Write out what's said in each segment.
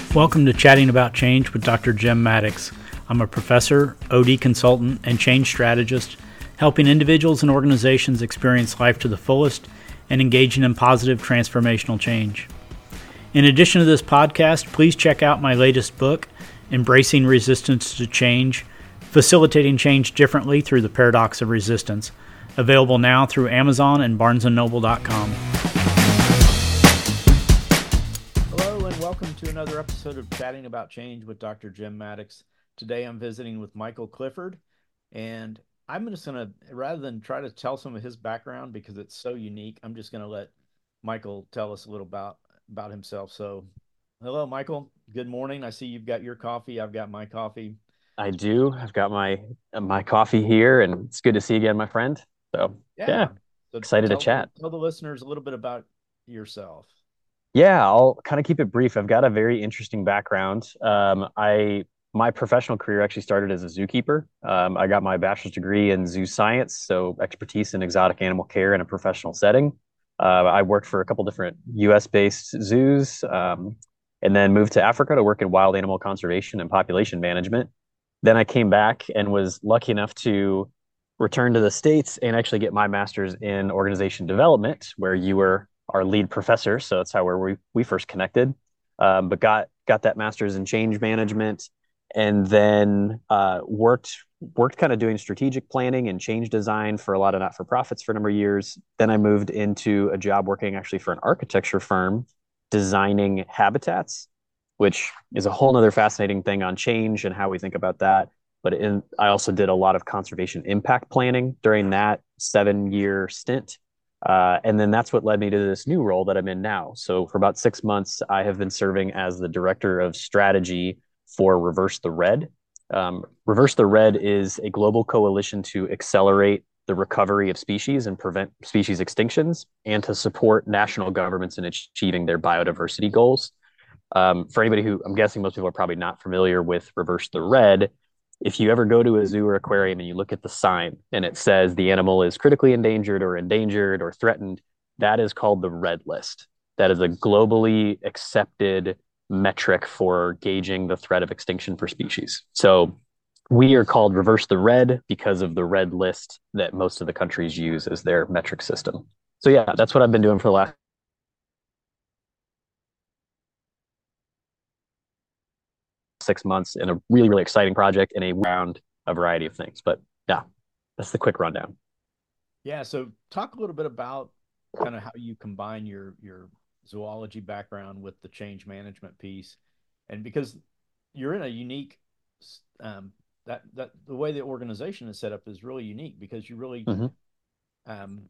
Welcome to Chatting About Change with Dr. Jim Maddox. I'm a professor, OD consultant, and change strategist, helping individuals and organizations experience life to the fullest and engaging in positive transformational change. In addition to this podcast, please check out my latest book, Embracing Resistance to Change, Facilitating Change Differently Through the Paradox of Resistance, available now through Amazon and BarnesandNoble.com. Welcome to another episode of Chatting About Change with Dr. Jim Maddox. Today I'm visiting with Michael Clifford, and I'm just going to, rather than try to tell some of his background because it's so unique, I'm just going to let Michael tell us a little about himself. So, hello, Michael. Good morning. I see you've got your coffee. I've got my coffee. I do. I've got my coffee here, and it's good to see you again, my friend. So, yeah, So excited to chat. Tell the listeners a little bit about yourself. Yeah, I'll kind of keep it brief. I've got a very interesting background. My professional career actually started as a zookeeper. I got my bachelor's degree in zoo science, so expertise in exotic animal care in a professional setting. I worked for a couple different U.S.-based zoos, and then moved to Africa to work in wild animal conservation and population management. Then I came back and was lucky enough to return to the States and actually get my master's in organization development, where you were our lead professor. So that's how we first connected. But got that master's in change management, and then worked kind of doing strategic planning and change design for a lot of not-for-profits for a number of years. Then I moved into a job working actually for an architecture firm designing habitats, which is a whole nother fascinating thing on change and how we think about that. I also did a lot of conservation impact planning during that 7-year stint. And then that's what led me to this new role that I'm in now. So for about 6 months, I have been serving as the director of strategy for Reverse the Red. Reverse the Red is a global coalition to accelerate the recovery of species and prevent species extinctions, and to support national governments in achieving their biodiversity goals. For anybody who, I'm guessing most people are probably not familiar with Reverse the Red, if you ever go to a zoo or aquarium and you look at the sign and it says the animal is critically endangered or threatened, that is called the red list. That is a globally accepted metric for gauging the threat of extinction for species. So we are called Reverse the Red because of the red list that most of the countries use as their metric system. So yeah, that's what I've been doing for the last 6 months in a really, really exciting project and around a variety of things. But yeah, that's the quick rundown. Yeah, so talk a little bit about kind of how you combine your zoology background with the change management piece, and because you're in a unique that the way the organization is set up is really unique because you really Mm-hmm. um,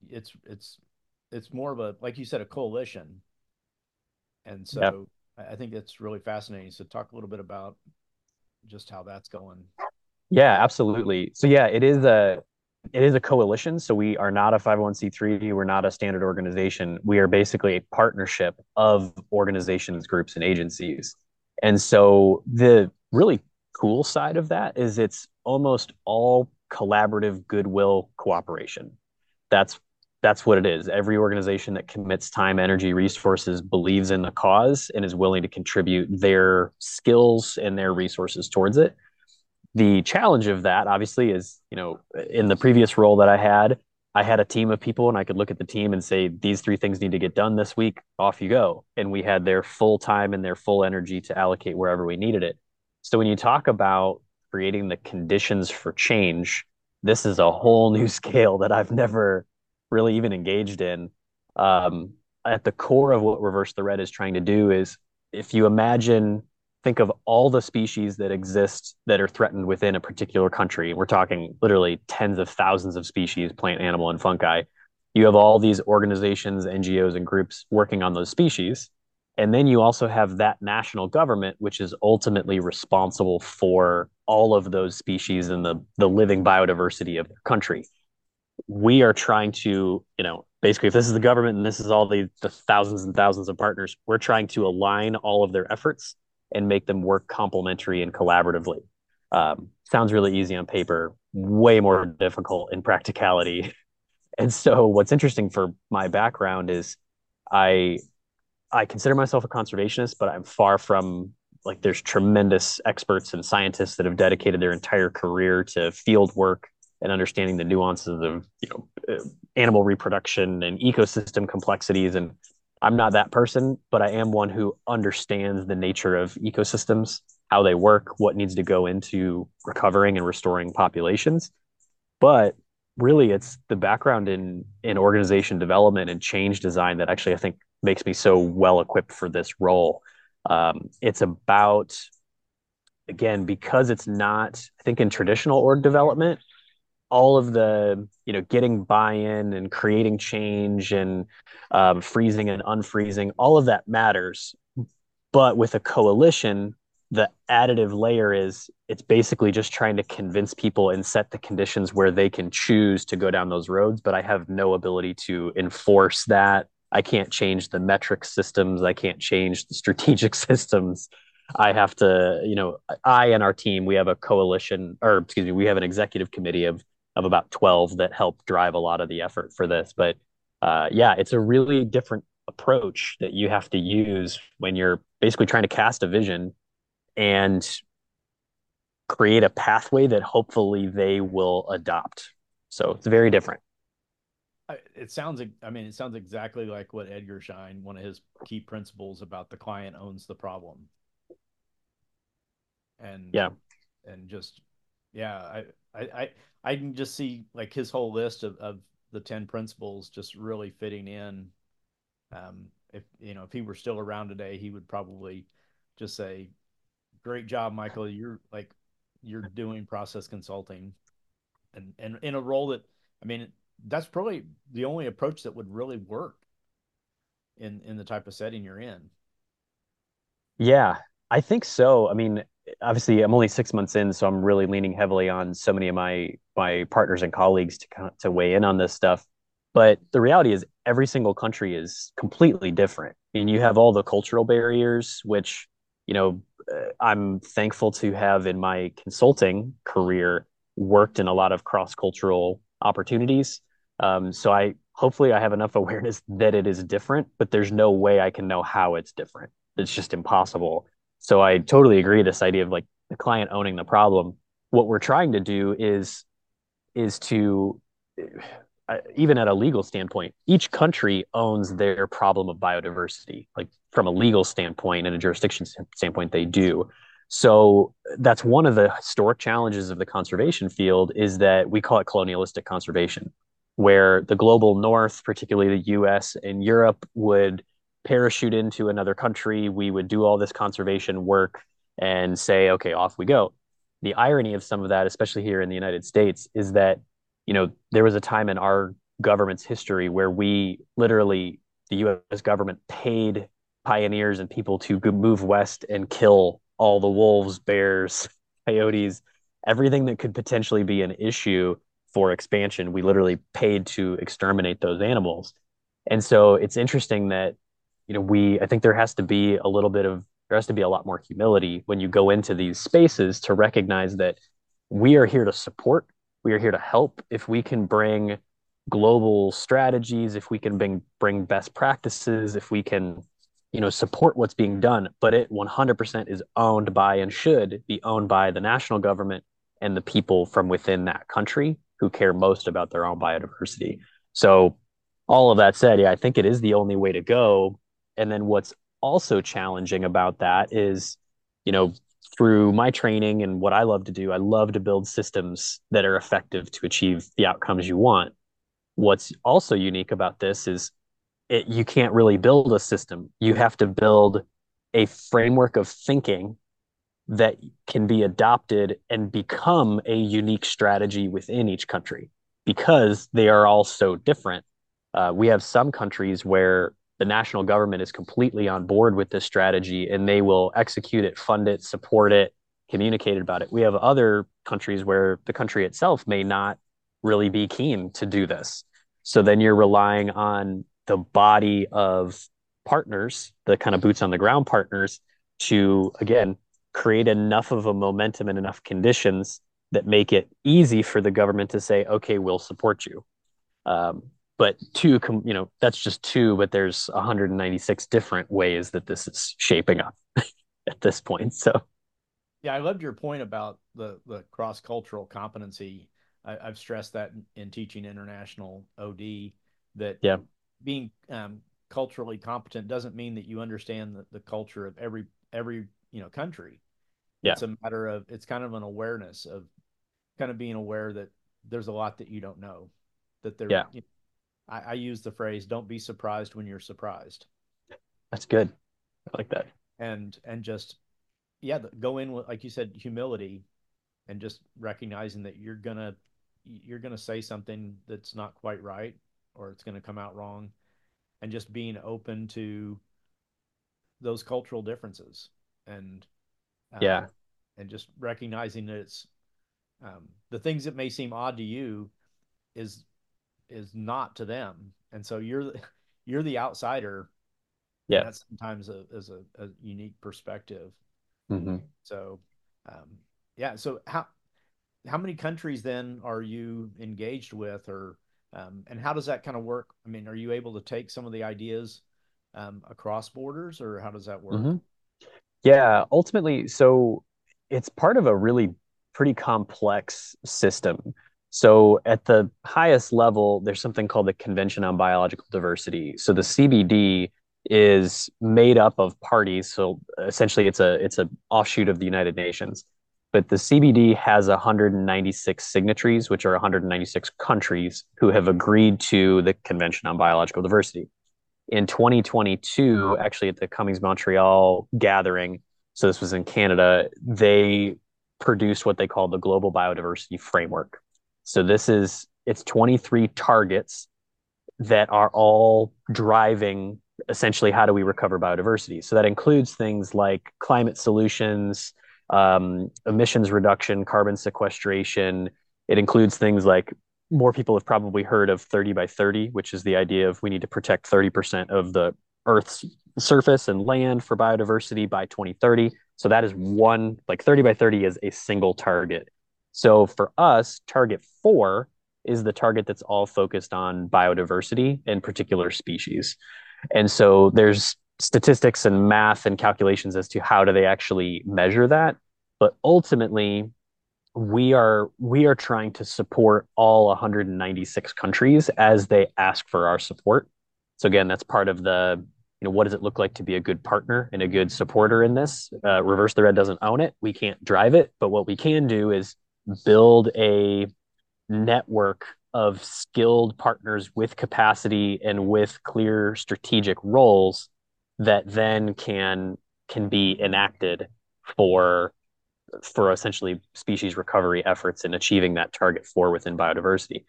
it's more of a, like you said, a coalition, and Yeah. so I think it's really fascinating. So talk a little bit about just how that's going. Yeah, absolutely. So yeah, it is a coalition. So we are not a 501(c)(3). We're not a standard organization. We are basically a partnership of organizations, groups, and agencies. And so the really cool side of that is it's almost all collaborative goodwill cooperation. That's that's what it is. Every organization that commits time, energy, resources, believes in the cause, and is willing to contribute their skills and their resources towards it. The challenge of that obviously is, in the previous role that I had a team of people, and I could look at the team and say, these 3 things need to get done this week, off you go. And we had their full time and their full energy to allocate wherever we needed it. So when you talk about creating the conditions for change, this is a whole new scale that I've never really even engaged in. um, at the core of what Reverse the Red is trying to do is, if you imagine, think of all the species that exist that are threatened within a particular country. We're talking literally tens of thousands of species, plant, animal, and fungi. You have all these organizations, NGOs, and groups working on those species. And then you also have that national government, which is ultimately responsible for all of those species and the living biodiversity of their country. We are trying to, basically, if this is the government and this is all the thousands and thousands of partners, we're trying to align all of their efforts and make them work complementary and collaboratively. Sounds really easy on paper, way more difficult in practicality. And so, what's interesting for my background is I I consider myself a conservationist, but I'm far from like there's tremendous experts and scientists that have dedicated their entire career to field work and understanding the nuances of animal reproduction and ecosystem complexities. And I'm not that person, but I am one who understands the nature of ecosystems, how they work, what needs to go into recovering and restoring populations. But really, it's the background in organization development and change design that actually I think makes me so well equipped for this role. It's about, again, because it's not, I think, in traditional org development, all of the getting buy-in and creating change and freezing and unfreezing, all of that matters. But with a coalition, the additive layer is it's basically just trying to convince people and set the conditions where they can choose to go down those roads. But I have no ability to enforce that. I can't change the metric systems. I can't change the strategic systems. I have to, I and our team, we have a coalition, or excuse me, we have an executive committee of about 12 that help drive a lot of the effort for this. But yeah, it's a really different approach that you have to use when you're basically trying to cast a vision and create a pathway that hopefully they will adopt. So it's very different. It sounds, I mean, it sounds exactly like what Edgar Schein, one of his key principles about the client owns the problem. And, Yeah. and just, yeah, I can just see like his whole list of the 10 principles just really fitting in. If, if he were still around today, he would probably just say, great job, Michael. You're doing process consulting and in a role that, I mean, that's probably the only approach that would really work in the type of setting you're in. Yeah, I think so. I mean, obviously, I'm only 6 months in, so I'm really leaning heavily on so many of my partners and colleagues to weigh in on this stuff. But the reality is, every single country is completely different. And you have all the cultural barriers, which, I'm thankful to have in my consulting career worked in a lot of cross-cultural opportunities. So I hopefully I have enough awareness that it is different, but there's no way I can know how it's different. It's just impossible. So I totally agree this idea of like the client owning the problem. What we're trying to do is to even at a legal standpoint, each country owns their problem of biodiversity. Like from a legal standpoint and a jurisdiction standpoint, they do. So that's one of the historic challenges of the conservation field is that we call it colonialistic conservation, where the global north, particularly the US and Europe, would parachute into another country. We would do all this conservation work and say, okay, off we go. The irony of some of that, especially here in the United States, is that there was a time in our government's history where we literally, the US government paid pioneers and people to move west and kill all the wolves, bears, coyotes, everything that could potentially be an issue for expansion. We literally paid to exterminate those animals. And so it's interesting that, I think there has to be a lot more humility when you go into these spaces to recognize that we are here to support, we are here to help. If we can bring global strategies, if we can bring best practices, if we can, support what's being done, but it 100% is owned by and should be owned by the national government and the people from within that country who care most about their own biodiversity. So all of that said, yeah, I think it is the only way to go. And then what's also challenging about that is, you know, through my training and what I love to do, I love to build systems that are effective to achieve the outcomes you want. What's also unique about this is you can't really build a system. You have to build a framework of thinking that can be adopted and become a unique strategy within each country because they are all so different. We have some countries where the national government is completely on board with this strategy and they will execute it, fund it, support it, communicate about it. We have other countries where the country itself may not really be keen to do this. So then you're relying on the body of partners, the kind of boots on the ground partners, to, again, create enough of a momentum and enough conditions that make it easy for the government to say, okay, we'll support you. but that's just two, but there's 196 different ways that this is shaping up at this point. So Yeah, I loved your point about the cross-cultural competency. I've stressed that in teaching international OD, that yeah, being culturally competent doesn't mean that you understand the culture of every country. yeah, It's kind of an awareness of kind of being aware that there's a lot that you don't know. That there, yeah, I use the phrase, "Don't be surprised when you're surprised," that's good. I like that. and just yeah, go in with, like you said, humility, and just recognizing that you're gonna say something that's not quite right, or it's gonna come out wrong, and just being open to those cultural differences, and um, Yeah, and just recognizing that it's the things that may seem odd to you is is not to them, and so you're the outsider, and yeah. that's sometimes a unique perspective. Hmm. So um, yeah, so how many countries then are you engaged with, or and how does that kind of work? I mean, are you able to take some of the ideas across borders, or how does that work? Hmm. Yeah, ultimately, so it's part of a really pretty complex system. So at the highest level, there's something called the Convention on Biological Diversity. So the CBD is made up of parties. So essentially, it's a offshoot of the United Nations. But the CBD has 196 signatories, which are 196 countries who have agreed to the Convention on Biological Diversity in 2022, actually at the Cummings Montreal gathering, so this was in Canada, they produced what they call the Global Biodiversity Framework. So it's 23 targets that are all driving essentially how do we recover biodiversity. So that includes things like climate solutions, emissions reduction, carbon sequestration. It includes things like more people have probably heard of 30 by 30, which is the idea of we need to protect 30% of the Earth's surface and land for biodiversity by 2030. So that is one, like 30 by 30 is a single target. So for us, target four is the target that's all focused on biodiversity and particular species. And so there's statistics and math and calculations as to how do they actually measure that. But ultimately, we are trying to support all 196 countries as they ask for our support. So again, that's part of what does it look like to be a good partner and a good supporter in this? Reverse the Red doesn't own it. We can't drive it, but what we can do is build a network of skilled partners with capacity and with clear strategic roles that then can be enacted for for essentially species recovery efforts in achieving that target for within biodiversity.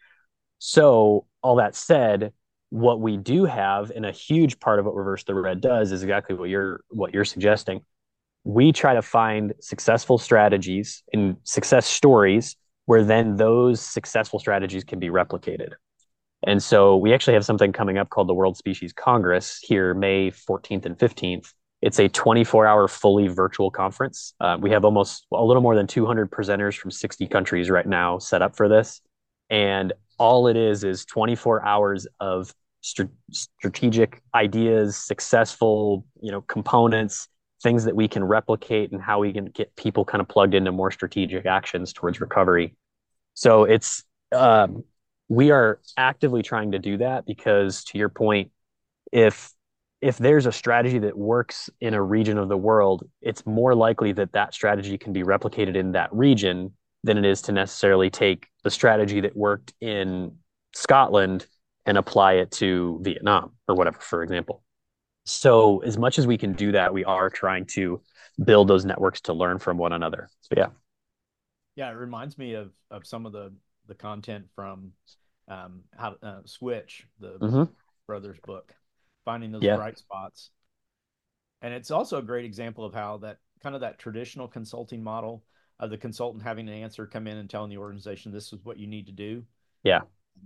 So all that said, what we do have, and a huge part of what Reverse the Red does, is exactly what you're suggesting. We try to find successful strategies and success stories where then those successful strategies can be replicated. And so we actually have something coming up called the World Species Congress here, May 14th and 15th. It's a 24-hour fully virtual conference. We have almost a little more than 200 presenters from 60 countries right now set up for this. And all it is 24 hours of strategic ideas, successful, components, things that we can replicate and how we can get people kind of plugged into more strategic actions towards recovery. So um, we are actively trying to do that because, to your point, if if there's a strategy that works in a region of the world, it's more likely that that strategy can be replicated in that region than it is to necessarily take the strategy that worked in Scotland and apply it to Vietnam or whatever, for example. So, as much as we can do that, we are trying to build those networks to learn from one another. So, yeah. Yeah, it reminds me of some of the content from how Switch, the Hmm. brothers book, finding those Yeah. bright spots. And it's also a great example of how that kind of that traditional consulting model of the consultant having an answer come in and telling the organization this is what you need to do, Yeah.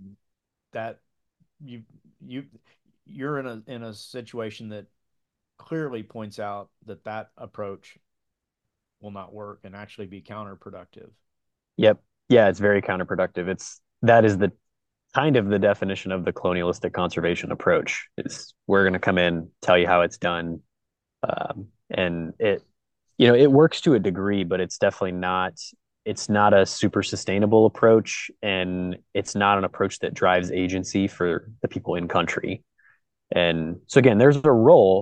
that you you you're in a situation that clearly points out that that approach will not work and actually be counterproductive. Yep. Yeah. It's very counterproductive. That is kind of the definition of the colonialistic conservation approach. Is we're going to come in, tell you how it's done, and it works to a degree, but it's not a super sustainable approach, and it's not an approach that drives agency for the people in country. And so again, there's a role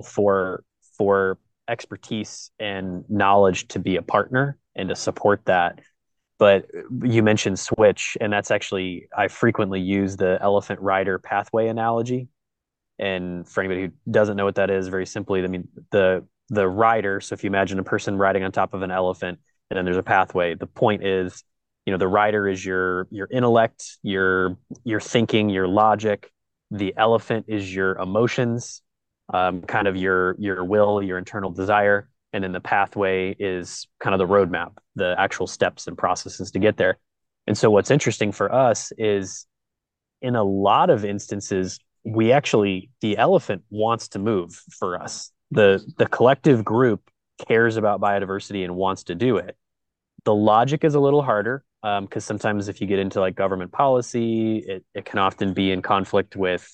for expertise and knowledge to be a partner and to support that. But you mentioned switch, and that's actually I frequently use the elephant rider pathway analogy. And for anybody who doesn't know what that is, very simply, I mean the rider. So if you imagine a person riding on top of an elephant, and then there's a pathway. The point is, the rider is your intellect, your thinking, your logic. The elephant is your emotions, kind of your will, your internal desire, and then the pathway is kind of the roadmap, the actual steps and processes to get there. And so what's interesting for us is in a lot of instances, the elephant wants to move for us. The collective group cares about biodiversity and wants to do it. The logic is a little harder because sometimes if you get into like government policy, it can often be in conflict with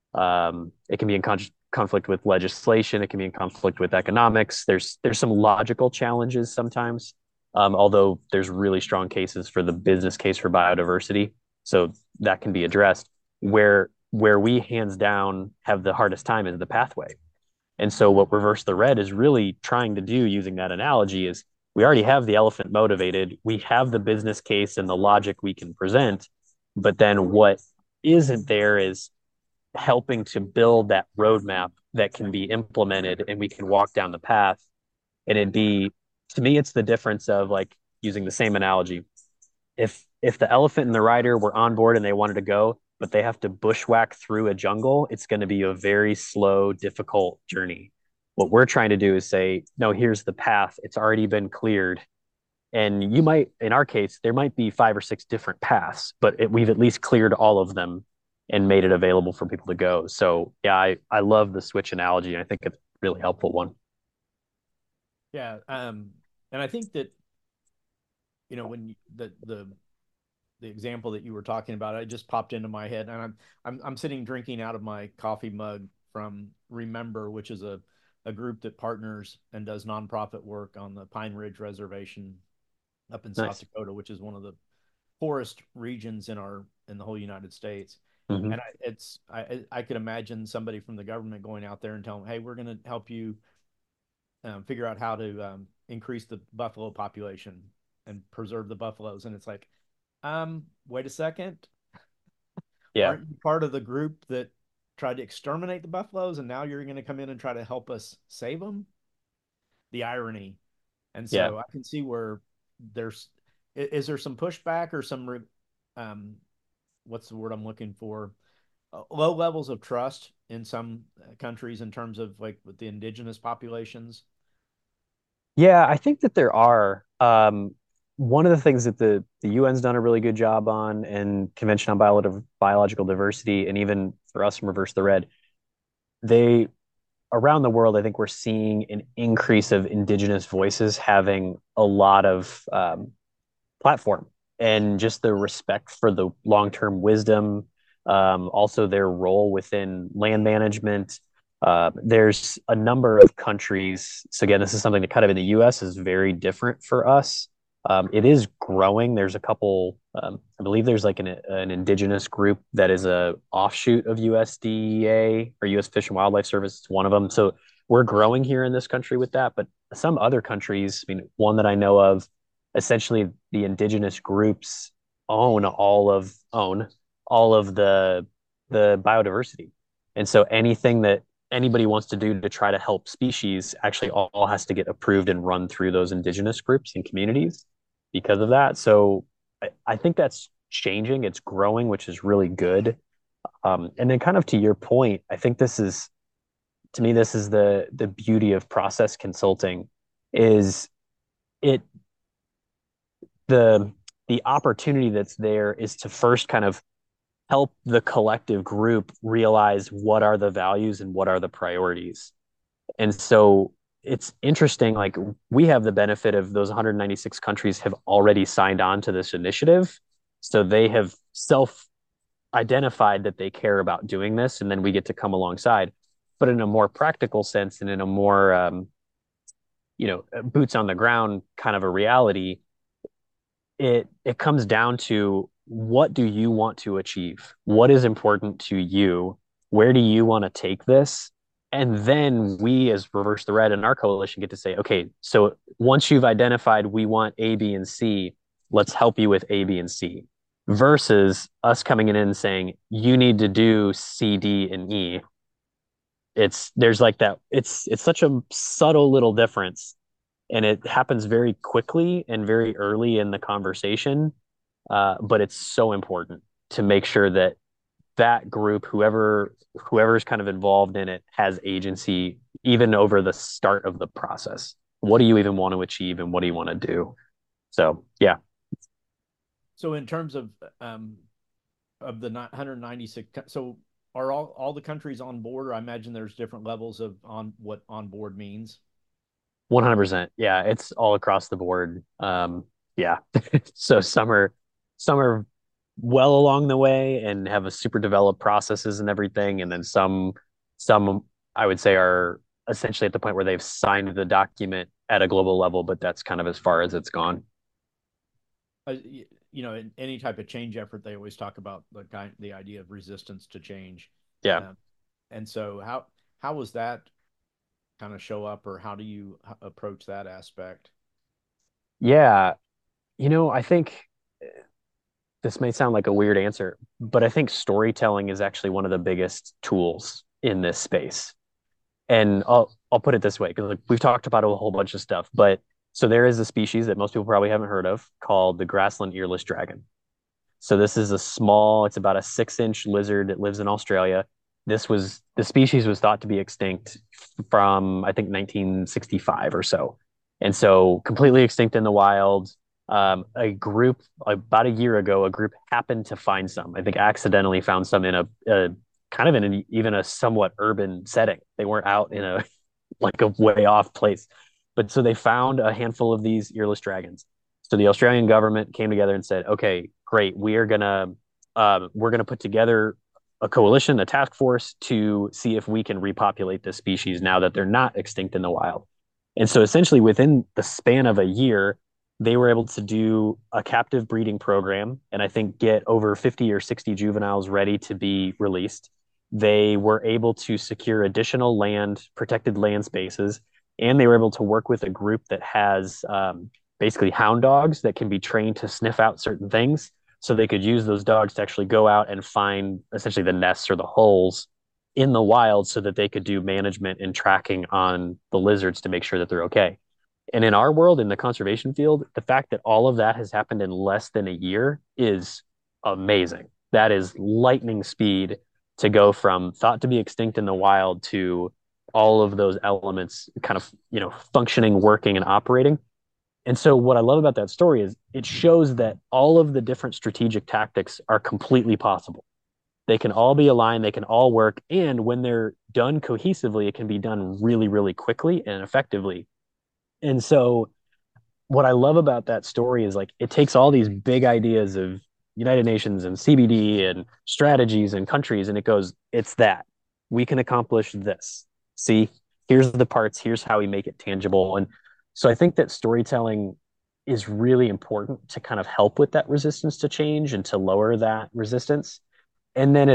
it can be in conflict with legislation. It can be in conflict with economics. There's some logical challenges sometimes, although there's really strong cases for the business case for biodiversity, so that can be addressed. Where we hands down have the hardest time is the pathway. And so what Reverse the Red is really trying to do using that analogy is we already have the elephant motivated, we have the business case and the logic we can present, but then what isn't there is helping to build that roadmap that can be implemented and we can walk down the path. And it'd be, to me, it's the difference of like using the same analogy. If the elephant and the rider were on board and they wanted to go, but they have to bushwhack through a jungle, it's going to be a very slow, difficult journey. What we're trying to do is say, no, here's the path. It's already been cleared. And you might, in our case, there might be 5 or 6 different paths, but we've at least cleared all of them and made it available for people to go. So yeah, I love the switch analogy. I think it's a really helpful one. Yeah, and I think that when the example that you were talking about, it just popped into my head, and I'm sitting drinking out of my coffee mug from Remember, which is a group that partners and does nonprofit work on the Pine Ridge Reservation up in South Nice. Dakota, which is one of the poorest regions in the whole United States. Mm-hmm. And I could imagine somebody from the government going out there and telling, "Hey, we're going to help you figure out how to increase the buffalo population and preserve the buffaloes." And it's like, wait a second, Yeah. aren't you part of the group that tried to exterminate the buffaloes, and now you're going to come in and try to help us save them? The irony. And Yeah. so I can see where there's is there some pushback or um what's the word I'm looking for? Low levels of trust in some countries in terms of like with the indigenous populations. Yeah, I think that there are. One of the things that the UN's done a really good job on, and Convention on Biological Diversity, and even for us from Reverse the Red, they around the world, I think we're seeing an increase of indigenous voices having a lot of platform and just the respect for the long-term wisdom, also their role within land management. There's a number of countries. So again, this is something that kind of in the U.S. is very different for us. It is growing. There's a couple. I believe there's like an indigenous group that is a offshoot of USDA or U.S. Fish and Wildlife Service. It's one of them. So we're growing here in this country with that. But some other countries, I mean, one that I know of, essentially the indigenous groups own all of the biodiversity. And so anything that anybody wants to do to try to help species actually all has to get approved and run through those indigenous groups and communities because of that. So I think that's changing. It's growing, which is really good. And then kind of to your point, I think this is to me, this is the beauty of process consulting is it the the opportunity that's there is to first kind of help the collective group realize what are the values and what are the priorities. And so it's interesting, like we have the benefit of those 196 countries have already signed on to this initiative. So they have identified that they care about doing this, and then we get to come alongside. But in a more practical sense, and in a more boots on the ground kind of a reality, it comes down to, what do you want to achieve? What is important to you? Where do you want to take this? And then we, as Reverse the Red and our coalition, get to say, okay, so once you've identified we want A, B, and C, let's help you with A, B, and C, versus us coming in and saying, you need to do C, D, and E. There's like that. It's such a subtle little difference, and it happens very quickly and very early in the conversation. But it's so important to make sure that that group, whoever's kind of involved in it, has agency even over the start of the process. What do you even want to achieve, and what do you want to do? So yeah. So in terms of the 196, so are all the countries on board? Or I imagine there's different levels of on what on board means. 100%. Yeah, it's all across the board. Yeah. So some are well along the way and have a super developed processes and everything, and then some I would say are essentially at the point where they've signed the document at a global level, but that's kind of as far as it's gone. In any type of change effort, they always talk about the idea of resistance to change. Yeah. Um, and so how was that kind of show up, or how do you approach that aspect? Yeah. I think this may sound like a weird answer, but I think storytelling is actually one of the biggest tools in this space. And I'll put it this way, because like, we've talked about a whole bunch of stuff, but so there is a species that most people probably haven't heard of called the grassland earless dragon. So this is it's about a 6-inch lizard that lives in Australia. The species was thought to be extinct from, I think, 1965 or so. And so completely extinct in the wild. A group about a year ago, a group happened to find some, I think accidentally found some in a kind of in even a somewhat urban setting. They weren't out in a like a way off place. But so they found a handful of these earless dragons. So the Australian government came together and said, okay, great, we're gonna put together a coalition, a task force to see if we can repopulate this species now that they're not extinct in the wild. And so essentially within the span of a year, they were able to do a captive breeding program and I think get over 50 or 60 juveniles ready to be released. They were able to secure additional protected land spaces, and they were able to work with a group that has basically hound dogs that can be trained to sniff out certain things. So they could use those dogs to actually go out and find essentially the nests or the holes in the wild so that they could do management and tracking on the lizards to make sure that they're okay. And in our world, in the conservation field, the fact that all of that has happened in less than a year is amazing. That is lightning speed to go from thought to be extinct in the wild to all of those elements kind of, functioning, working, and operating. And so what I love about that story is it shows that all of the different strategic tactics are completely possible. They can all be aligned, they can all work, and when they're done cohesively, it can be done really, really quickly and effectively. And so what I love about that story is like it takes all these big ideas of United Nations and CBD and strategies and countries, and it goes, it's that. We can accomplish this. See, here's the parts, here's how we make it tangible. And so I think that storytelling is really important to kind of help with that resistance to change and to lower that resistance. And then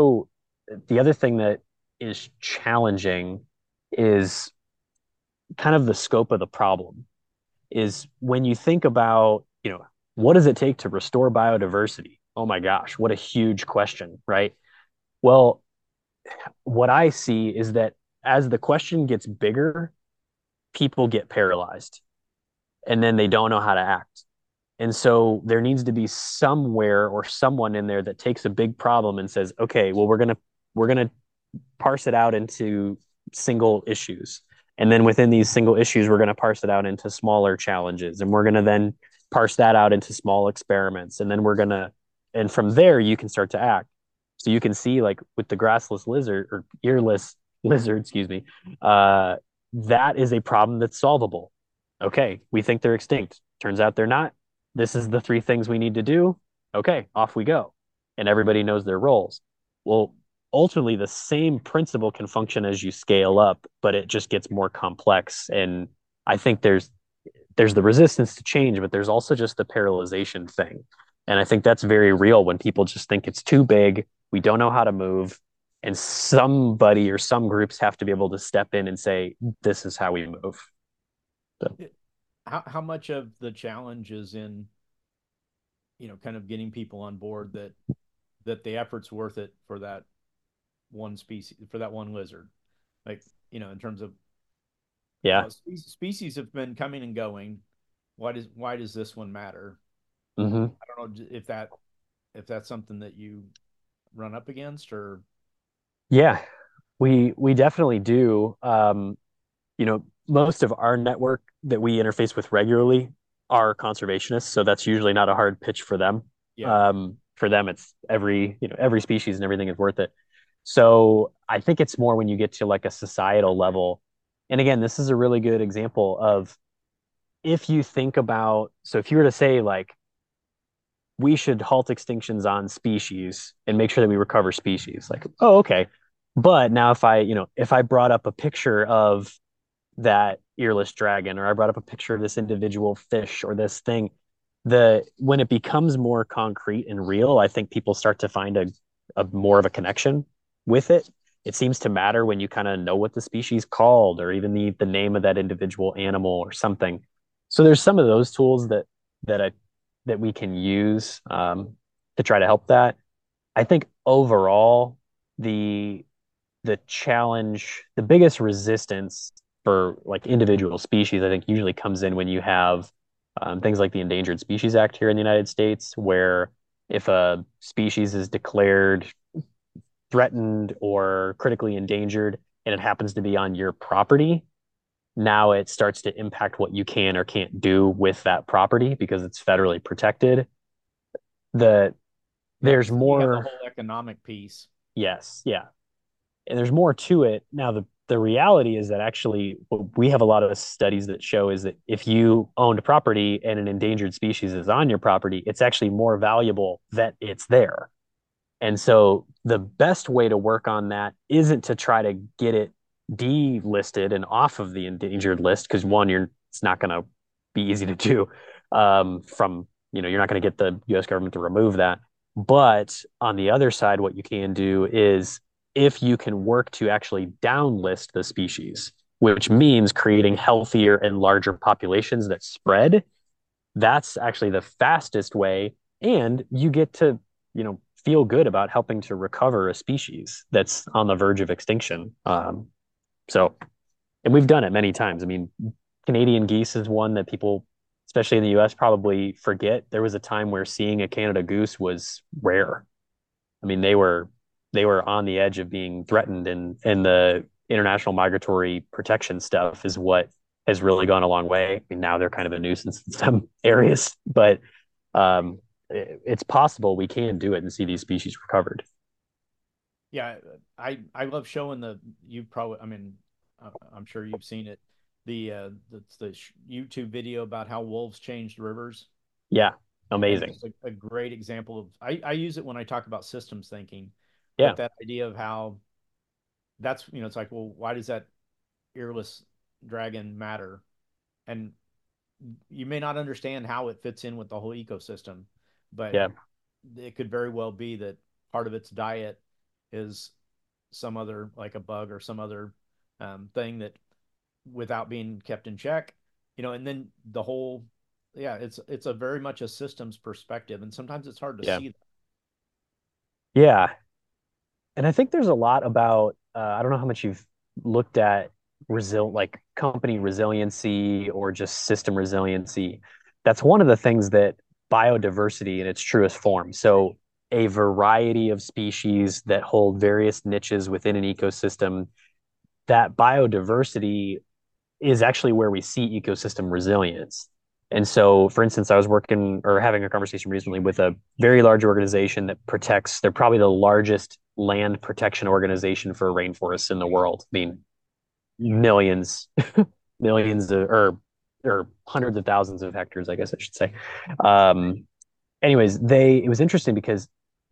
the other thing that is challenging is kind of the scope of the problem. Is when you think about, what does it take to restore biodiversity? Oh my gosh, what a huge question, right? Well, what I see is that as the question gets bigger, people get paralyzed and then they don't know how to act. And so there needs to be somewhere or someone in there that takes a big problem and says, okay, well, we're going to parse it out into single issues. And then within these single issues, we're going to parse it out into smaller challenges. And we're going to then parse that out into small experiments. And then and from there, you can start to act. So you can see, like with the grassless lizard or earless lizard, excuse me, that is a problem that's solvable. Okay, we think they're extinct. Turns out they're not. This is the 3 things we need to do. Okay, off we go. and everybody knows their roles. Well, ultimately, the same principle can function as you scale up, but it just gets more complex. And I think there's the resistance to change, but there's also just the paralyzation thing. And I think that's very real when people just think it's too big, we don't know how to move, and somebody or some groups have to be able to step in and say, this is how we move. So, How much of the challenge is in, kind of getting people on board that the effort's worth it for that one species, for that one lizard? Like, in terms of, yeah. species have been coming and going. Why does this one matter? Mm-hmm. I don't know if that's something that you run up against, or Yeah, we definitely do. Most of our network that we interface with regularly are conservationists, so that's usually not a hard pitch for them. yeah. For them, it's every species and everything is worth it. So I think it's more when you get to like a societal level. And again, this is a really good example of if you think about, so if you were to say like we should halt extinctions on species and make sure that we recover species, like, oh, okay. But now if I brought up a picture of that earless dragon, or I brought up a picture of this individual fish or this thing, when it becomes more concrete and real, I think people start to find a more of a connection with it. It seems to matter when you kind of know what the species called, or even the name of that individual animal or something. So there's some of those tools that I that we can use to try to help that. I think overall the the challenge, the biggest resistance for like individual species, I think usually comes in when you have things like the Endangered Species Act here in the United States, where if a species is declared threatened or critically endangered and it happens to be on your property, now it starts to impact what you can or can't do with that property because it's federally protected. The Yeah, there's because then you have the more, whole economic piece. yes, yeah, and there's more to it. Now, the reality is that actually what we have a lot of studies that show is that if you owned property and an endangered species is on your property, it's actually more valuable that it's there. And so the best way to work on that isn't to try to get it delisted and off of the endangered list, because one, it's not going to be easy to do. From you're not going to get the U.S. government to remove that. But on the other side, what you can do is if you can work to actually downlist the species, which means creating healthier and larger populations that spread, that's actually the fastest way. And you get to, feel good about helping to recover a species that's on the verge of extinction. So, and we've done it many times. I mean, Canadian geese is one that people, especially in the US, probably forget. There was a time where seeing a Canada goose was rare. I mean, they were on the edge of being threatened, and the international migratory protection stuff is what has really gone a long way. I mean, now they're kind of a nuisance in some areas, but it's possible we can do it and see these species recovered. Yeah, I love showing you probably, I mean, I'm sure you've seen it, the YouTube video about how wolves changed rivers. Yeah, And amazing. it's a great example of, I use it when I talk about systems thinking, Yeah, but that idea of how that's, it's like, well, why does that earless dragon matter? And you may not understand how it fits in with the whole ecosystem, but yeah, it could very well be that part of its diet is some other, like a bug or some other thing that, without being kept in check, and then the whole, yeah, it's a very much a systems perspective, and sometimes it's hard to yeah, see that. yeah. And I think there's a lot about I don't know how much you've looked at like company resiliency or just system resiliency. That's one of the things that biodiversity in its truest form. So a variety of species that hold various niches within an ecosystem, that biodiversity is actually where we see ecosystem resilience. And so, for instance, I was working or having a conversation recently with a very large organization that protects, they're probably the largest land protection organization for rainforests in the world. I mean, millions, millions of, or hundreds of thousands of hectares, I guess I should say. Anyways, it was interesting because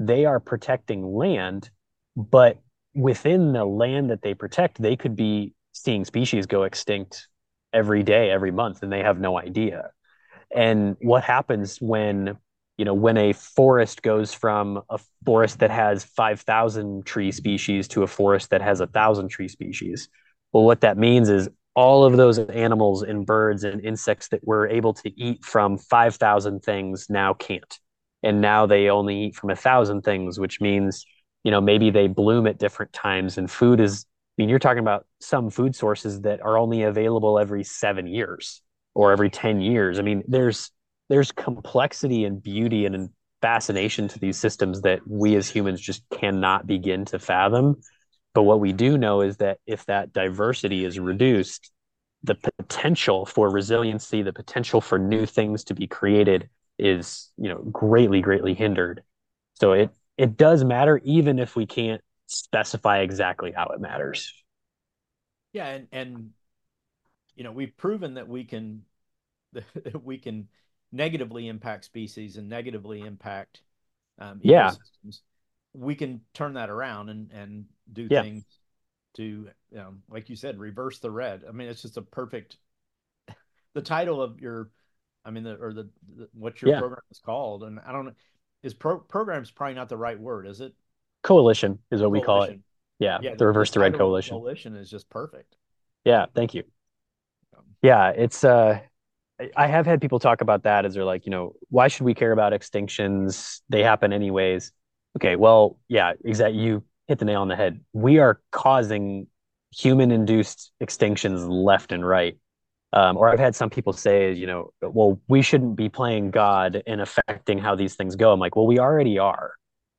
they are protecting land, but within the land that they protect, they could be seeing species go extinct every day, every month, and they have no idea. And what happens when, when a forest goes from a forest that has 5,000 tree species to a forest that has 1,000 tree species? Well, what that means is all of those animals and birds and insects that were able to eat from 5,000 things now can't. And now they only eat from 1,000 things, which means, maybe they bloom at different times. And food is, I mean, you're talking about some food sources that are only available every 7 years or every 10 years. I mean, there's complexity and beauty and fascination to these systems that we as humans just cannot begin to fathom. But what we do know is that if that diversity is reduced, the potential for resiliency, the potential for new things to be created is, greatly, greatly hindered. So it does matter, even if we can't specify exactly how it matters. Yeah, and we've proven that we can that we can negatively impact species and negatively impact Yeah, ecosystems. We can turn that around and do yeah, things to, like you said, reverse the red. I mean, it's just a perfect. The title of your, I mean, the what your yeah. program is called, and I don't know, program's probably not the right word, is it? Coalition is what we call it. Coalition. Yeah, Yeah, the the Reverse the Red title of the Coalition. coalition is just perfect. Yeah, thank you. Yeah, it's I have had people talk about that as they're like, why should we care about extinctions? They happen anyways. Okay, well, yeah, exactly. You hit the nail on the head. We are causing human-induced extinctions left and right. Or I've had some people say, well, we shouldn't be playing God in affecting how these things go. I'm like, well, we already are.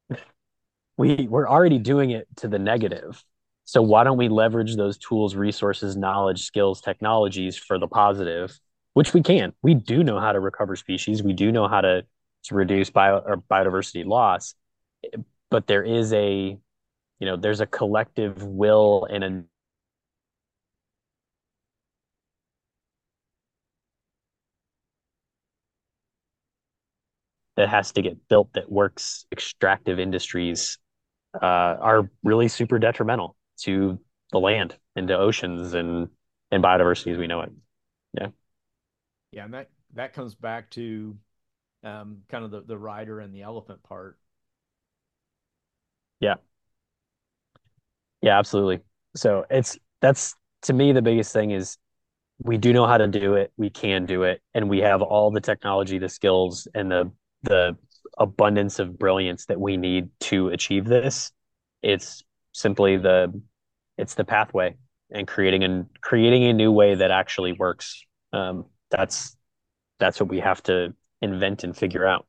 We're already doing it to the negative. So why don't we leverage those tools, resources, knowledge, skills, technologies for the positive, which we can. We do know how to recover species. We do know how to reduce biodiversity loss, but there's a collective will and a that has to get built that works. Extractive industries are really super detrimental to the land and to oceans and biodiversity as we know it. Yeah. Yeah, and that comes back to kind of the rider and the elephant part. Yeah. Yeah, absolutely. So that's to me the biggest thing is we do know how to do it, we can do it, and we have all the technology, the skills, and the abundance of brilliance that we need to achieve this. It's simply it's the pathway and creating a new way that actually works. That's what we have to invent and figure out.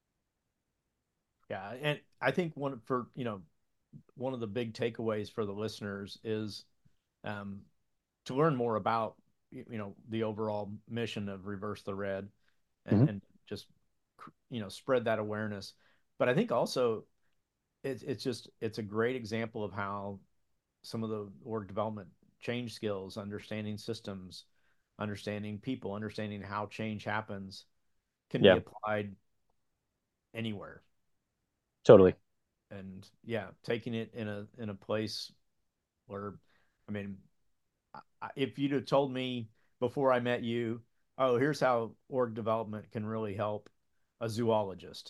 Yeah, and I think one of the big takeaways for the listeners is um, to learn more about the overall mission of Reverse the Red Mhm. and just spread that awareness. But I think also it's a great example of how some of the org development change skills, understanding systems, understanding people, understanding how change happens can be Yeah, applied anywhere. totally. And yeah, taking it in a place where, I mean, if you'd have told me before I met you, oh, here's how org development can really help a zoologist.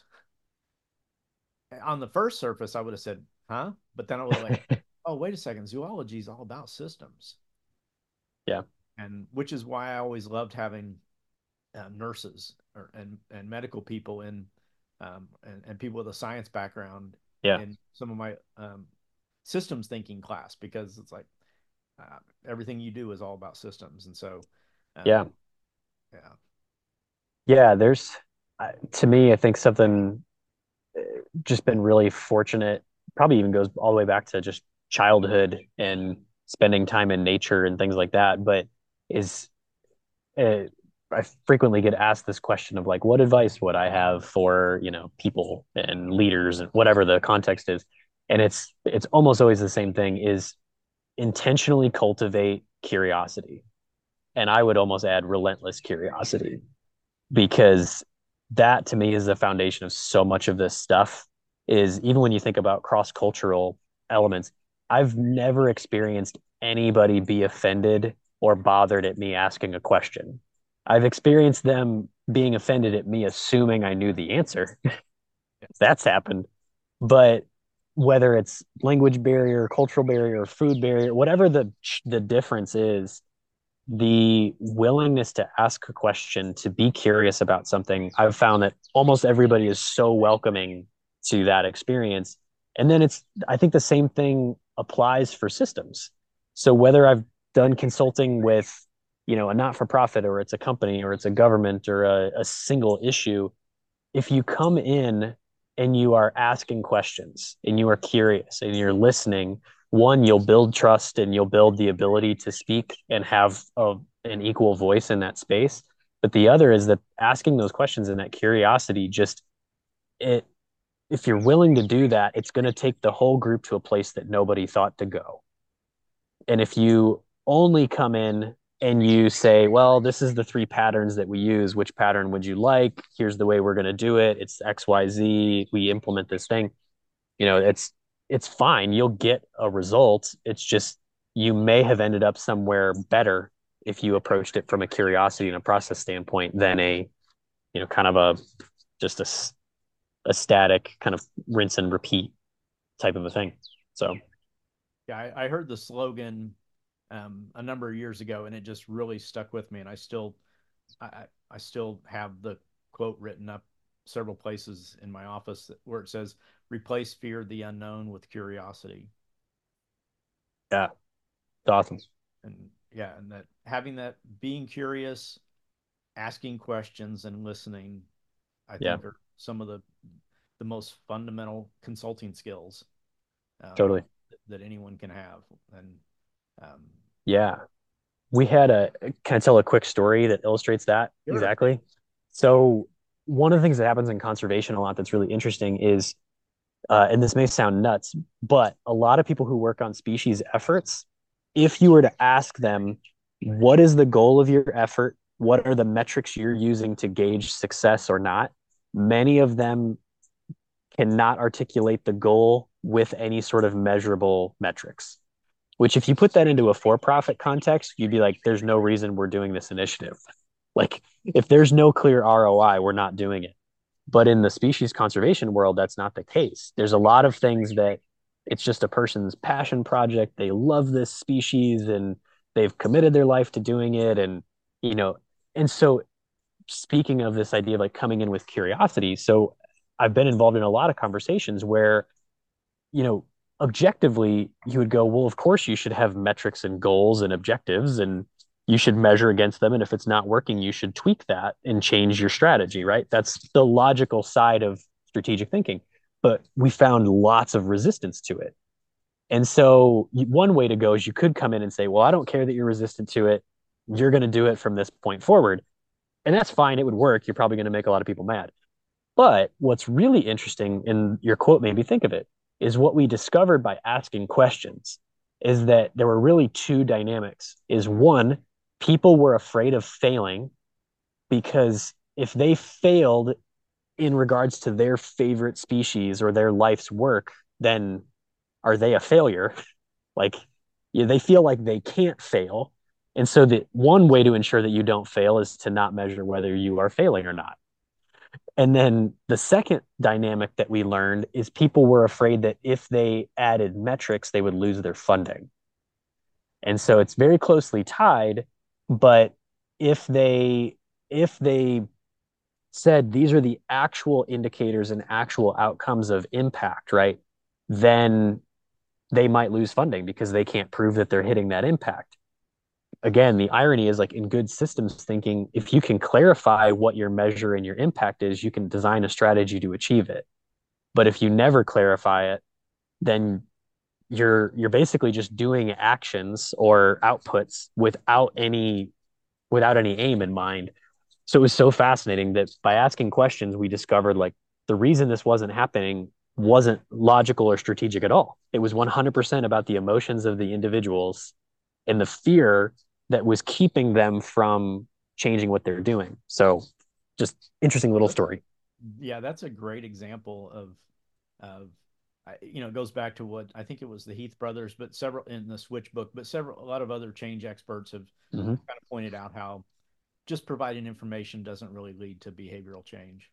On the first surface, I would have said, huh? But then I was like, oh, wait a second, zoology is all about systems. Yeah, And which is why I always loved having nurses and medical people and people with a science background yeah, in some of my systems thinking class because it's like everything you do is all about systems. And so, yeah, um, yeah, yeah. To me, I think something just been really fortunate. Probably even goes all the way back to just childhood and spending time in nature and things like that. But is uh, I frequently get asked this question of like, what advice would I have for, people and leaders and whatever the context is? And it's almost always the same thing is intentionally cultivate curiosity. And I would almost add relentless curiosity because that to me is the foundation of so much of this stuff. is even when you think about cross-cultural elements, I've never experienced anybody be offended or bothered at me asking a question. I've experienced them being offended at me assuming I knew the answer. That's happened. But whether it's language barrier, cultural barrier, food barrier, whatever the difference is, the willingness to ask a question, to be curious about something, I've found that almost everybody is so welcoming to that experience. And then I think the same thing applies for systems. So whether I've done consulting with, a not-for-profit, or it's a company, or it's a government, or a single issue, if you come in and you are asking questions and you are curious and you're listening, one, you'll build trust and you'll build the ability to speak and have an equal voice in that space. But the other is that asking those questions and that curiosity, just it, if you're willing to do that, it's going to take the whole group to a place that nobody thought to go. And if you only come in and you say, well, this is the 3 patterns that we use. Which pattern would you like? Here's the way we're going to do it. It's XYZ. We implement this thing. It's fine. You'll get a result. It's just you may have ended up somewhere better if you approached it from a curiosity and a process standpoint than kind of just a static kind of rinse and repeat type of a thing. So Yeah, I heard the slogan a number of years ago, and it just really stuck with me. And I still have the quote written up several places in my office where it says, "Replace fear of the unknown with curiosity." yeah, it's awesome. And yeah, and that having that being curious, asking questions, and listening, I Yeah, think are some of the most fundamental consulting skills um, totally. that anyone can have. And um, Yeah. Can I tell a quick story that illustrates that sure. exactly? So one of the things that happens in conservation a lot that's really interesting is, and this may sound nuts, but a lot of people who work on species efforts, if you were to ask them, what is the goal of your effort? What are the metrics you're using to gauge success or not? Many of them cannot articulate the goal with any sort of measurable metrics. Which, if you put that into a for-profit context, you'd be like, there's no reason we're doing this initiative. Like, if there's no clear ROI, we're not doing it. But in the species conservation world, that's not the case. There's a lot of things that it's just a person's passion project. They love this species and they've committed their life to doing it. You know, and so speaking of this idea of like coming in with curiosity, so I've been involved in a lot of conversations where, you know, objectively you would go, well, of course you should have metrics and goals and objectives and you should measure against them. And if it's not working, you should tweak that and change your strategy, right? That's the logical side of strategic thinking. But we found lots of resistance to it. And so one way to go is you could come in and say, well, I don't care that you're resistant to it. You're going to do it from this point forward. And that's fine. It would work. You're probably going to make a lot of people mad. But what's really interesting, and your quote made me think of it, is what we discovered by asking questions is that there were really 2 dynamics. Is one, people were afraid of failing because if they failed in regards to their favorite species or their life's work, then are they a failure? Like, they feel like they can't fail. And so the one way to ensure that you don't fail is to not measure whether you are failing or not. And then the second dynamic that we learned is people were afraid that if they added metrics, they would lose their funding. And so it's very closely tied, but if they said these are the actual indicators and actual outcomes of impact, right? Then they might lose funding because they can't prove that they're hitting that impact. Again, the irony is like in good systems thinking, if you can clarify what your measure and your impact is, you can design a strategy to achieve it. But if you never clarify it, then you're basically just doing actions or outputs without any aim in mind. So it was so fascinating that by asking questions, we discovered like the reason this wasn't happening wasn't logical or strategic at all. It was 100% about the emotions of the individuals and the fear that was keeping them from changing what they're doing. So just interesting little story. Yeah, that's a great example of of it goes back to what I think it was the Heath brothers, but several in the Switch book, but a lot of other change experts have Hmm. kind of pointed out how just providing information doesn't really lead to behavioral change.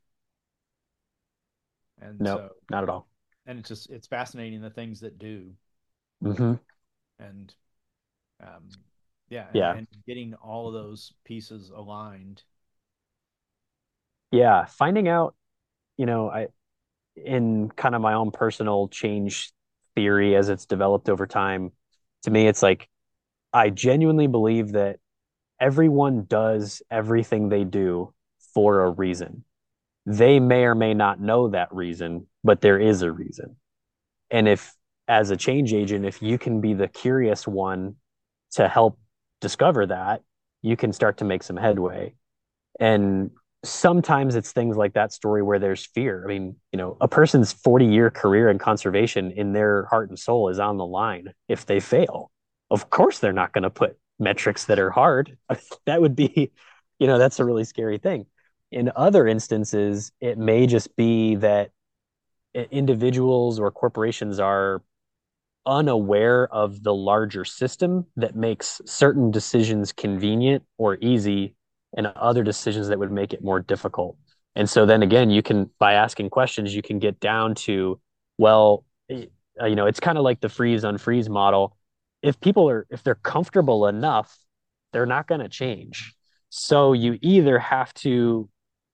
And No, so, not at all. and it's fascinating the things that do. Hmm. And um, yeah, Yeah. and getting all of those pieces aligned. Yeah. Finding out, I in kind of my own personal change theory as it's developed over time, to me, it's like I genuinely believe that everyone does everything they do for a reason. They may or may not know that reason, but there is a reason. And if, as a change agent, if you can be the curious one to help discover that, you can start to make some headway. And sometimes it's things like that story where there's fear. I mean, a person's 40-year career in conservation in their heart and soul is on the line if they fail. Of course, they're not going to put metrics that are hard. That would be, that's a really scary thing. In other instances, it may just be that individuals or corporations are unaware of the larger system that makes certain decisions convenient or easy and other decisions that would make it more difficult. And so then again, you can, by asking questions, you can get down to, well, it's kind of like the freeze unfreeze model. If they're comfortable enough, they're not going to change. So you either have to,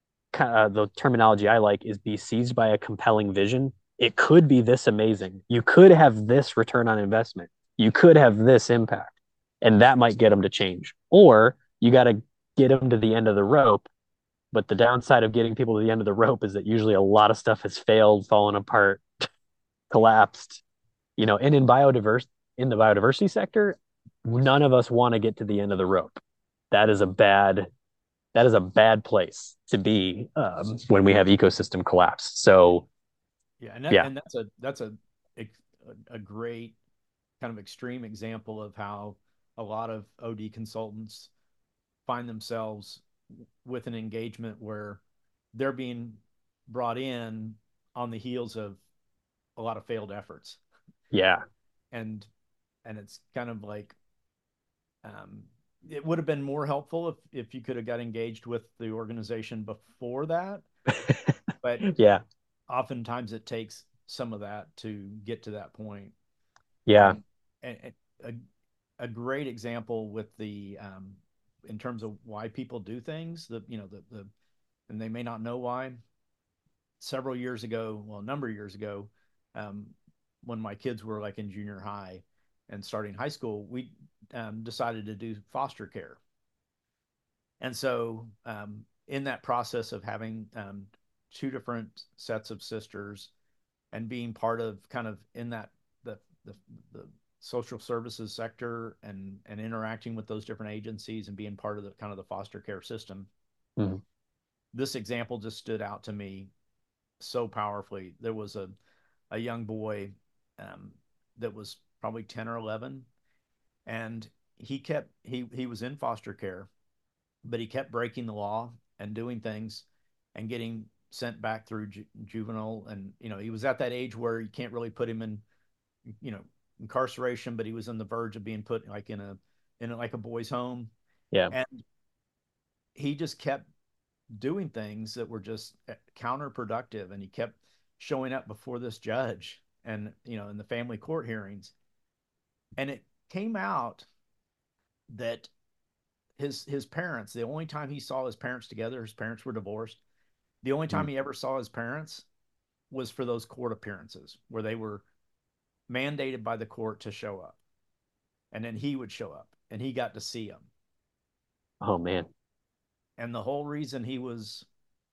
the terminology I like is be seized by a compelling vision. It could be this amazing. You could have this return on investment. You could have this impact, and that might get them to change. Or you got to get them to the end of the rope. But the downside of getting people to the end of the rope is that usually a lot of stuff has failed, fallen apart, collapsed. And in the biodiversity sector, none of us want to get to the end of the rope. That is a bad that is a bad place to be when we have ecosystem collapse. So Yeah, yeah, and that's a great kind of extreme example of how a lot of OD consultants find themselves with an engagement where they're being brought in on the heels of a lot of failed efforts. yeah, And it's kind of like um, it would have been more helpful if you could have got engaged with the organization before that, but yeah, oftentimes it takes some of that to get to that point. yeah, And, and a, a great example with the in terms of why people do things, and they may not know why. Several years ago, well, a number of years ago, um, when my kids were like in junior high and starting high school, we decided to do foster care. And so, in that process of having two different sets of sisters and being part of kind of in that the the social services sector and interacting with those different agencies and being part of the kind of the foster care system, mhm, this example just stood out to me so powerfully. There was a young boy um, that was probably 10 or 11, and he was in foster care, but he kept breaking the law and doing things and getting sent back through juvenile. And he was at that age where you can't really put him in you know incarceration, but he was on the verge of being put like in like a boys home. yeah. And he just kept doing things that were just counterproductive, and he kept showing up before this judge and in the family court hearings. And it came out that his parents, the only time he saw his parents together, his parents were divorced, the only time Mm. he ever saw his parents was for those court appearances where they were mandated by the court to show up, and then he would show up and he got to see them. Oh man. And the whole reason he was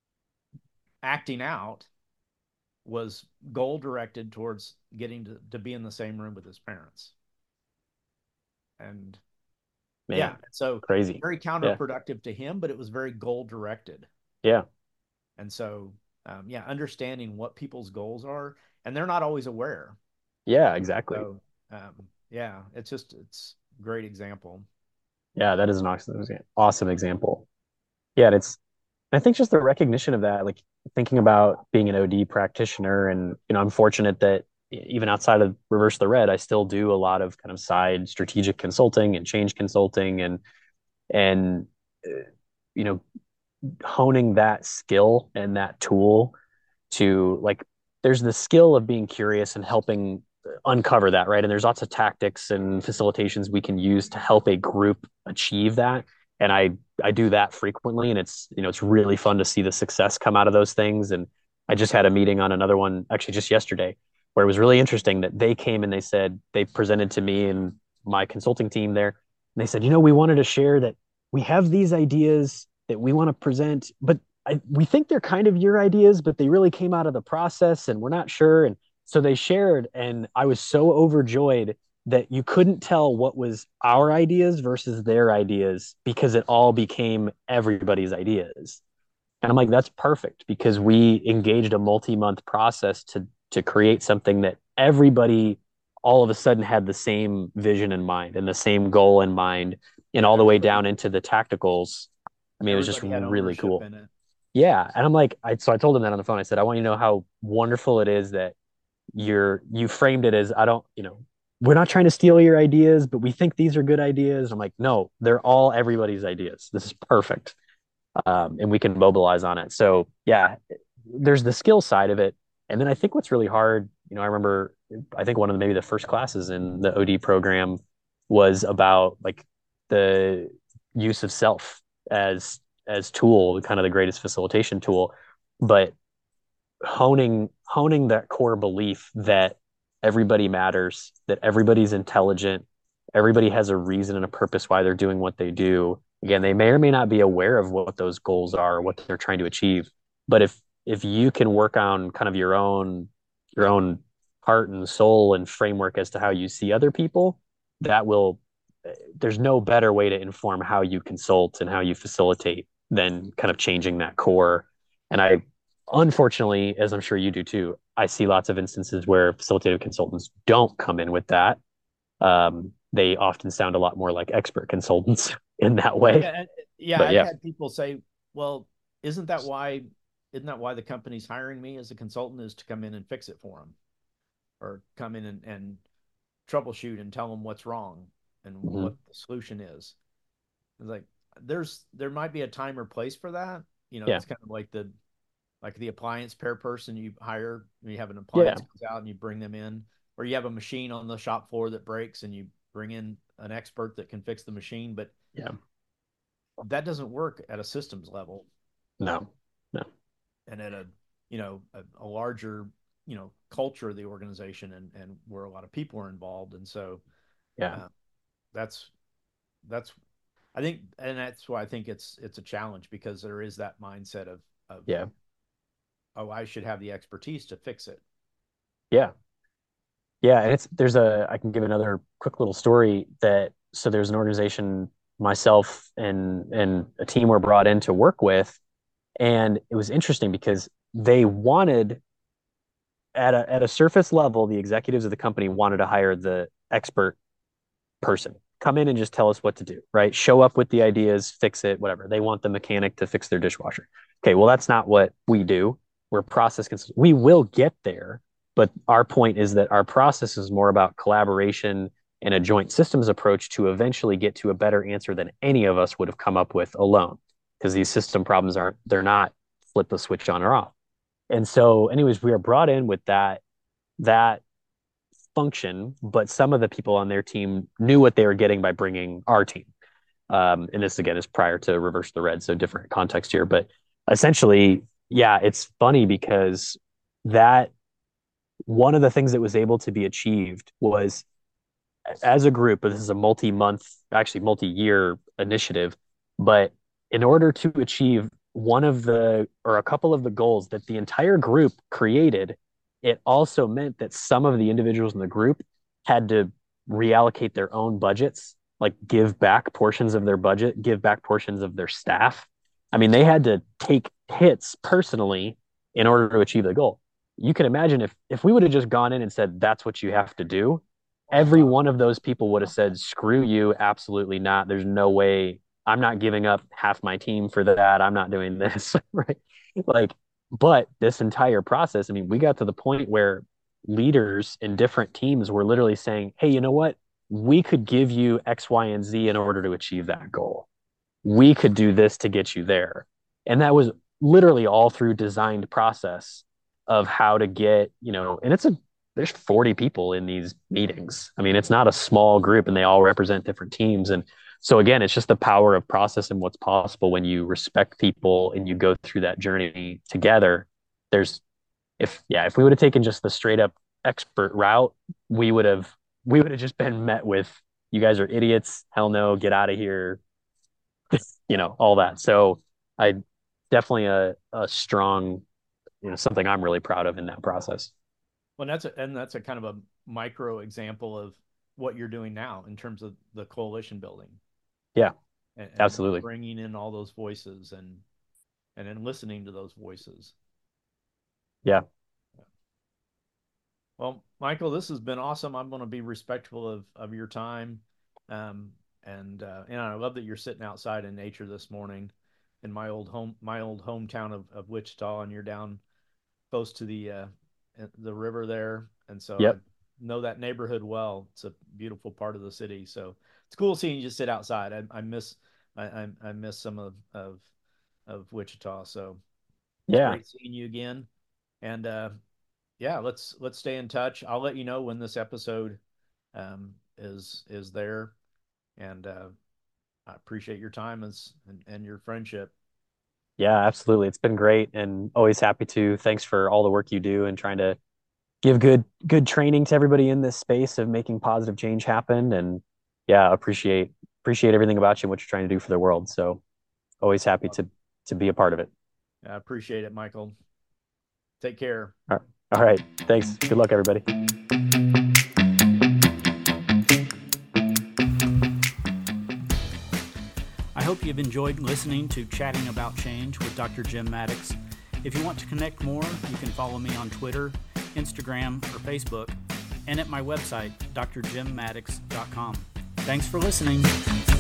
acting out was goal directed towards getting to be in the same room with his parents. And yeah, Man, so crazy. very Yeah, counterproductive to him, but it was very goal directed. yeah, And so, yeah, understanding what people's goals are, and they're not always aware. yeah, exactly. So, yeah, it's a great example. Yeah, that is an awesome example. Yeah, and it's I think just the recognition of that, like thinking about being an OD practitioner, and I'm fortunate that even outside of Reverse the Red, I still do a lot of kind of side strategic consulting and change consulting, and uh, you know honing that skill and that tool to like there's the skill of being curious and helping uncover that, right? And there's lots of tactics and facilitations we can use to help a group achieve that. And I do that frequently, and it's really fun to see the success come out of those things. And I just had a meeting on another one actually just yesterday where it was really interesting that they came and they presented to me and my consulting team there, and they said, we wanted to share that we have these ideas that we want to present, but we think they're kind of your ideas, but they really came out of the process and we're not sure. And so they shared, and I was so overjoyed that you couldn't tell what was our ideas versus their ideas because it all became everybody's ideas. And I'm like, that's perfect because we engaged a multi-month process to create something that everybody all of a sudden had the same vision in mind and the same goal in mind, and Yeah, all the way down into the tacticals. I mean, it was just everybody had really ownership cool. in it. Yeah. And I'm like, so I told him that on the phone. I said, I want you to know how wonderful it is that you framed it as, I don't, we're not trying to steal your ideas, but we think these are good ideas. I'm like, no, they're all everybody's ideas. This is perfect. And we can mobilize on it. So yeah, there's the skill side of it. And then I think what's really hard, I remember, I think one of maybe the first classes in the OD program was about like the use of self as tool, kind of the greatest facilitation tool, but honing that core belief that everybody matters, that everybody's intelligent, everybody has a reason and a purpose why they're doing what they do. Again, they may or may not be aware of what those goals are, what they're trying to achieve. But if you can work on kind of your own heart and soul and framework as to how you see other people, that will there's no better way to inform how you consult and how you facilitate than kind of changing that core. And I unfortunately, as I'm sure you do too, I see lots of instances where facilitative consultants don't come in with that. They often sound a lot more like expert consultants in that way. Yeah, yeah. But I've yeah, had people say, "Well, isn't that why? Isn't that why the company's hiring me as a consultant is to come in and fix it for them, or come in and troubleshoot and tell them what's wrong and mm-hmm. what the solution is?" It's like there might be a time or place for that. Yeah, It's kind of like the appliance pair person you hire. You have an yeah, appliance comes out and you bring them in, or you have a machine on the shop floor that breaks and you bring in an expert that can fix the machine. But yeah. that doesn't work at a systems level No, no, and at a larger culture of the organization and where a lot of people are involved. And so yeah, uh, that's that's I think, and that's why I think it's a challenge because there is that mindset of yeah, oh, I should have the expertise to fix it. yeah, yeah. And I can give another quick little story that, so there's an organization myself and a team were brought in to work with. And it was interesting because they wanted at a surface level, the executives of the company wanted to hire the expert person, come in and just tell us what to do, right? Show up with the ideas, fix it, whatever. They want the mechanic to fix their dishwasher. Okay, well, that's not what we do. We're process consultants. We will get there, but our point is that our process is more about collaboration and a joint systems approach to eventually get to a better answer than any of us would have come up with alone. Because these system problems they're not flip the switch on or off. And so, anyways, we are brought in with that function, but some of the people on their team knew what they were getting by bringing our team. And this again is prior to Reverse the Red, so different context here. But essentially, yeah, it's funny because that one of the things that was able to be achieved was as a group, but this is a multi-month, actually multi-year initiative. But in order to achieve one of the or a couple of the goals that the entire group created, it also meant that some of the individuals in the group had to reallocate their own budgets, like give back portions of their budget, give back portions of their staff. I mean, they had to take hits personally in order to achieve the goal. You can imagine if we would have just gone in and said that's what you have to do, A every lot of one of those people would have said, screw you, absolutely not. There's no way I'm not giving up half my team for that. I'm not doing this, right? Like, but this entire process, I mean, we got to the point where leaders in different teams were literally saying, hey, you know what? We could give you X, Y, and Z in order to achieve that goal. We could do this to get you there. And that was literally all through designed process of how to get, and there's 40 people in these meetings. I mean, it's not a small group and they all represent different teams. And so again, it's just the power of process and what's possible when you respect people and you go through that journey together. If we would have taken just the straight up expert route, we would have just been met with, you guys are idiots. Hell no, get out of here. All that. So I definitely a strong, something I'm really proud of in that process. Well, that's a kind of a micro example of what you're doing now in terms of the coalition building. Yeah, and absolutely. Bringing in all those voices and then listening to those voices. Yeah. Well, Michael, this has been awesome. I'm going to be respectful of your time. And I love that you're sitting outside in nature this morning in my old hometown of Wichita, and you're down close to the river there. And so yep. I know that neighborhood well. It's a beautiful part of the city. So it's cool seeing you just sit outside. I miss some of Wichita. So it's great seeing you again. And let's stay in touch. I'll let you know when this episode is there. And I appreciate your time and your friendship. Yeah, absolutely. It's been great and always happy to. Thanks for all the work you do and trying to give good training to everybody in this space of making positive change happen. And yeah, appreciate everything about you and what you're trying to do for the world. So always happy to be a part of it. I appreciate it, Michael. Take care. All right. Thanks. Good luck, everybody. I hope you've enjoyed listening to Chatting About Change with Dr. Jim Maddox. If you want to connect more, you can follow me on Twitter, Instagram, or Facebook, and at my website, drjimmaddox.com. Thanks for listening.